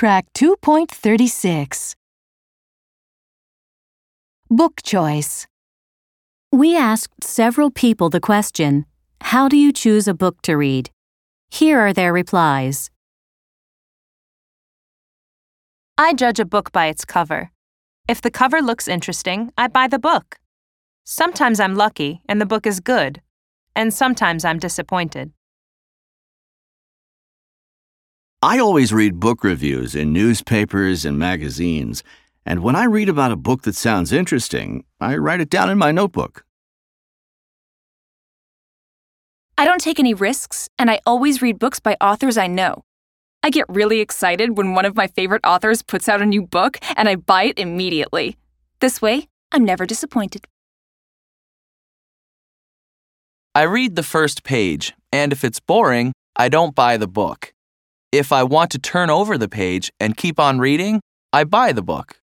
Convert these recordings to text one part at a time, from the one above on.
Track 2.36. Book choice. We asked several people the question, how do you choose a book to read? Here are their replies. I judge a book by its cover. If the cover looks interesting, I buy the book. Sometimes I'm lucky and the book is good, and sometimes I'm disappointed. I always read book reviews in newspapers and magazines, and when I read about a book that sounds interesting, I write it down in my notebook. I don't take any risks, and I always read books by authors I know. I get really excited when one of my favorite authors puts out a new book, and I buy it immediately. This way, I'm never disappointed. I read the first page, and if it's boring, I don't buy the book. If I want to turn over the page and keep on reading, I buy the book.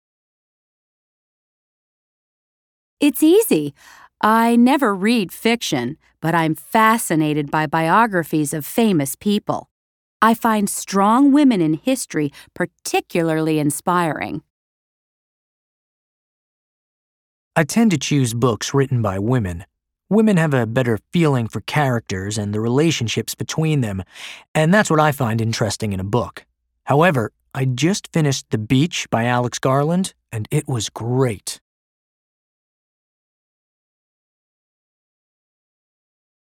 It's easy. I never read fiction, but I'm fascinated by biographies of famous people. I find strong women in history particularly inspiring. I tend to choose books written by women. Women have a better feeling for characters and the relationships between them, and that's what I find interesting in a book. However, I just finished The Beach by Alex Garland, and it was great.